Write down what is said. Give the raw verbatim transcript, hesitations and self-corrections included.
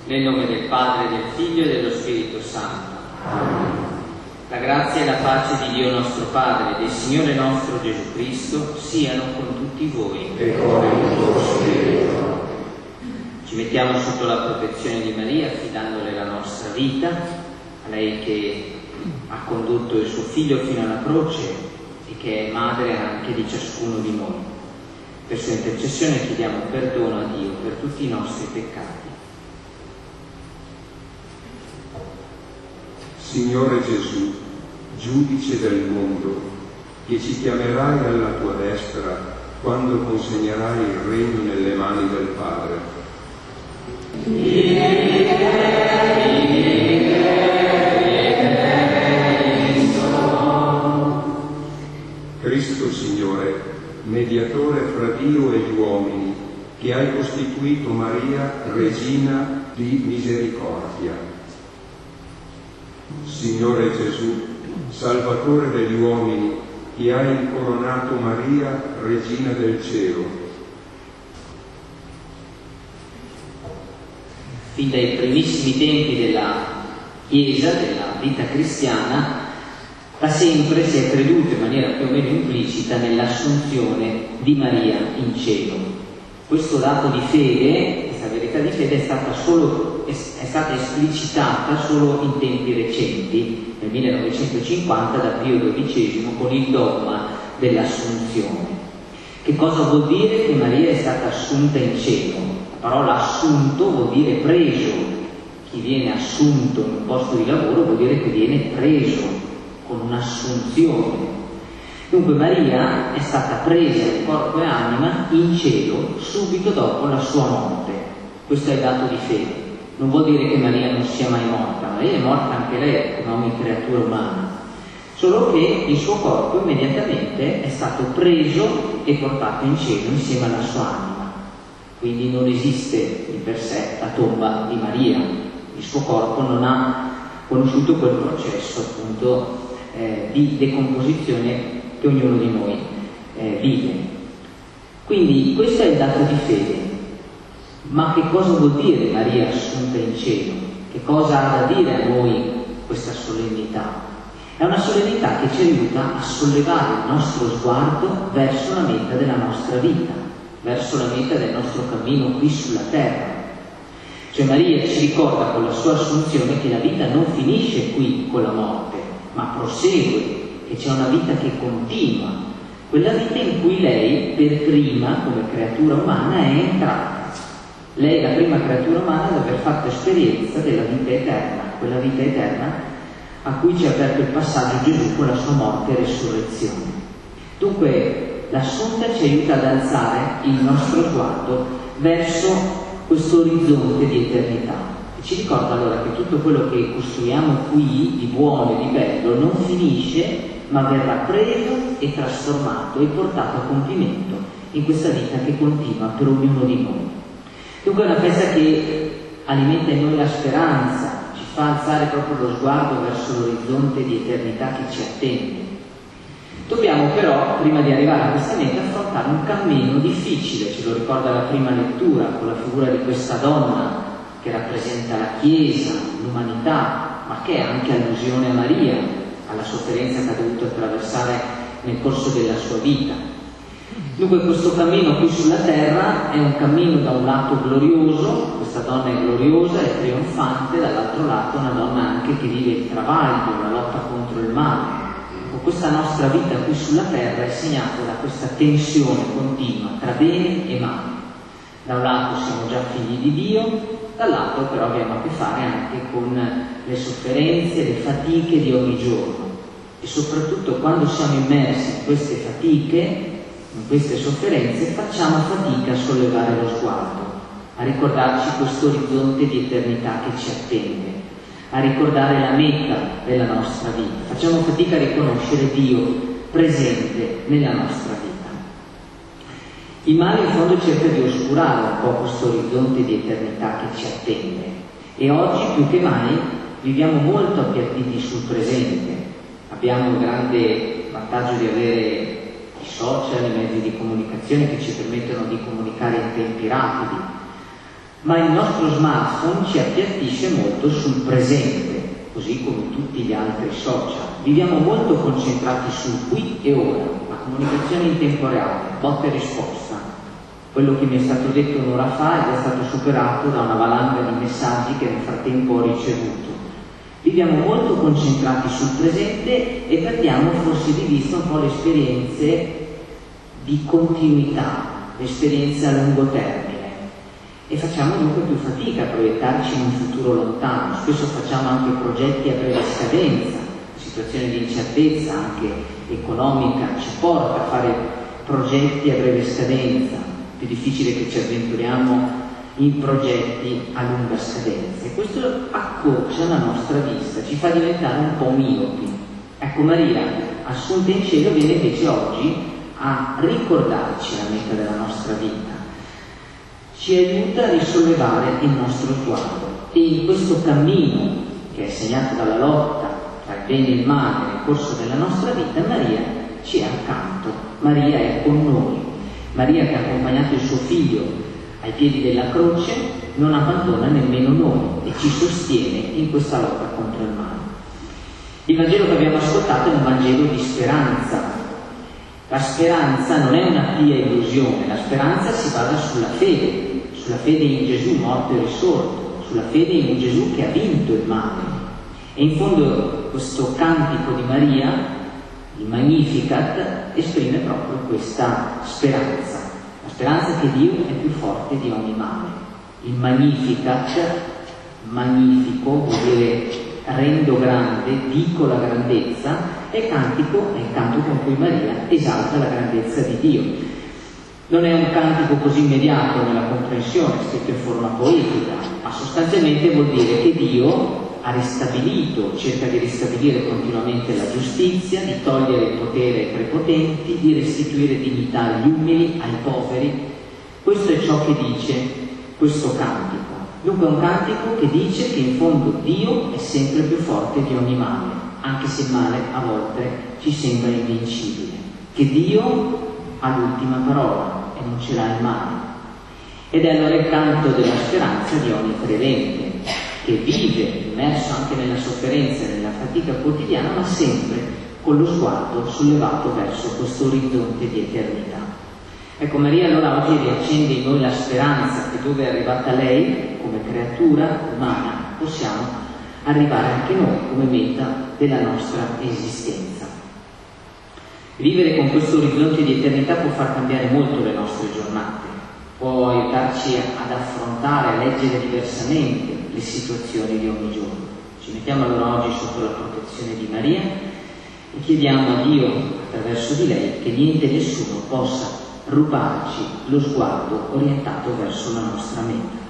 Nel nome del Padre, del Figlio e dello Spirito Santo. La grazia e la pace di Dio nostro Padre e del Signore nostro Gesù Cristo siano con tutti voi. E con il tuo spirito. Ci mettiamo sotto la protezione di Maria, affidandole la nostra vita, a lei che ha condotto il suo figlio fino alla croce e che è madre anche di ciascuno di noi. Per sua intercessione chiediamo perdono a Dio per tutti i nostri peccati. Signore Gesù, giudice del mondo, che ci chiamerai alla tua destra quando consegnerai il regno nelle mani del Padre. Cristo Signore, mediatore fra Dio e gli uomini, che hai costituito Maria regina di misericordia. Signore Gesù, Salvatore degli uomini, che hai incoronato Maria, Regina del Cielo. Fin dai primissimi tempi della Chiesa, della vita cristiana, da sempre si è creduto in maniera più o meno implicita nell'assunzione di Maria in cielo. Questo dato di fede, questa verità di fede è stata solo è stata esplicitata solo in tempi recenti, nel millenovecentocinquanta da Pio dodicesimo, con il dogma dell'assunzione. Che cosa vuol dire che Maria è stata assunta in cielo? La parola assunto vuol dire preso. Chi viene assunto in un posto di lavoro vuol dire che viene preso con un'assunzione. Dunque Maria è stata presa in corpo e anima in cielo subito dopo la sua morte. Questo è il dato di fede. Non vuol dire che Maria non sia mai morta, Maria è morta anche lei come ogni creatura umana, solo che il suo corpo immediatamente è stato preso e portato in cielo insieme alla sua anima. Quindi non esiste di per sé la tomba di Maria, il suo corpo non ha conosciuto quel processo appunto eh, di decomposizione che ognuno di noi eh, vive. Quindi questo è il dato di fede. Ma che cosa vuol dire Maria assunta in cielo? Che cosa ha da dire a noi questa solennità? È una solennità che ci aiuta a sollevare il nostro sguardo verso la meta della nostra vita, verso la meta del nostro cammino qui sulla terra. Cioè Maria ci ricorda con la sua assunzione che la vita non finisce qui con la morte, ma prosegue, che c'è una vita che continua, quella vita in cui lei per prima, come creatura umana, è entrata. Lei è la prima creatura umana ad aver fatto esperienza della vita eterna, quella vita eterna a cui ci ha aperto il passaggio Gesù con la sua morte e resurrezione. Dunque l'assunta ci aiuta ad alzare il nostro sguardo verso questo orizzonte di eternità e ci ricorda allora che tutto quello che costruiamo qui di buono e di bello non finisce, ma verrà preso e trasformato e portato a compimento in questa vita che continua per ognuno di noi. Dunque è una festa che alimenta in noi la speranza, ci fa alzare proprio lo sguardo verso l'orizzonte di eternità che ci attende. Dobbiamo però, prima di arrivare a questa meta, affrontare un cammino difficile, ce lo ricorda la prima lettura, con la figura di questa donna che rappresenta la Chiesa, l'umanità, ma che è anche allusione a Maria, alla sofferenza che ha dovuto attraversare nel corso della sua vita. Dunque questo cammino qui sulla terra è un cammino da un lato glorioso, questa donna è gloriosa e trionfante, dall'altro lato una donna anche che vive il travaglio, la lotta contro il male. Questa nostra vita qui sulla terra è segnata da questa tensione continua tra bene e male. Da un lato siamo già figli di Dio, dall'altro però abbiamo a che fare anche con le sofferenze, le fatiche di ogni giorno. E soprattutto quando siamo immersi in queste fatiche, in queste sofferenze, facciamo fatica a sollevare lo sguardo, a ricordarci questo orizzonte di eternità che ci attende, a ricordare la meta della nostra vita. Facciamo fatica a riconoscere Dio presente nella nostra vita. Il male in fondo cerca di oscurare un po' questo orizzonte di eternità che ci attende e oggi più che mai viviamo molto appiattiti sul presente. Abbiamo il grande vantaggio di avere i social, i mezzi di comunicazione che ci permettono di comunicare in tempi rapidi, ma il nostro smartphone ci appiattisce molto sul presente, così come tutti gli altri social. Viviamo molto concentrati sul qui e ora, la comunicazione in tempo reale, botta e risposta. Quello che mi è stato detto un'ora fa ed è stato superato da una valanga di messaggi che nel frattempo ho ricevuto. Viviamo molto concentrati sul presente e perdiamo forse di vista un po' le esperienze di continuità, le esperienze a lungo termine. E facciamo dunque più fatica a proiettarci in un futuro lontano. Spesso facciamo anche progetti a breve scadenza. La situazione di incertezza anche economica ci porta a fare progetti a breve scadenza. Più difficile che ci avventuriamo in progetti a lunga scadenza. E questo accorcia la nostra vista, ci fa diventare un po' miopi. Ecco, Maria, assunta in cielo, viene invece oggi a ricordarci la meta della nostra vita. Ci aiuta a risollevare il nostro sguardo e in questo cammino che è segnato dalla lotta tra il bene e il male nel corso della nostra vita, Maria ci è accanto, Maria è con noi. Maria, che ha accompagnato il suo figlio ai piedi della croce, non abbandona nemmeno noi e ci sostiene in questa lotta contro il male. Il Vangelo che abbiamo ascoltato è un Vangelo di speranza. La speranza non è una pia illusione, la speranza si basa sulla fede, sulla fede in Gesù morto e risorto, sulla fede in un Gesù che ha vinto il male. E in fondo questo cantico di Maria, il Magnificat, esprime proprio questa speranza, la speranza che Dio è più forte di ogni male. Il Magnificat, magnifico, vuol dire rendo grande, dico la grandezza, e cantico è il canto con cui Maria esalta la grandezza di Dio. Non è un cantico così immediato nella comprensione, scritto in forma poetica, ma sostanzialmente vuol dire che Dio ha ristabilito, cerca di ristabilire continuamente la giustizia, di togliere il potere ai prepotenti, di restituire dignità agli umili, ai poveri. Questo è ciò che dice questo cantico. Dunque è un cantico che dice che in fondo Dio è sempre più forte di ogni male, anche se il male a volte ci sembra invincibile, che Dio ha l'ultima parola e non ce l'ha il male. Ed è allora il canto della speranza di ogni credente, che vive immerso anche nella sofferenza e nella fatica quotidiana, ma sempre con lo sguardo sollevato verso questo orizzonte di eternità. Ecco, Maria allora oggi riaccende in noi la speranza che dove è arrivata lei, come creatura umana, possiamo arrivare anche noi come meta della nostra esistenza. Vivere con questo orizzonte di eternità può far cambiare molto le nostre giornate, può aiutarci ad affrontare, a leggere diversamente le situazioni di ogni giorno. Ci mettiamo allora oggi sotto la protezione di Maria e chiediamo a Dio, attraverso di lei, che niente e nessuno possa rubarci lo sguardo orientato verso la nostra meta.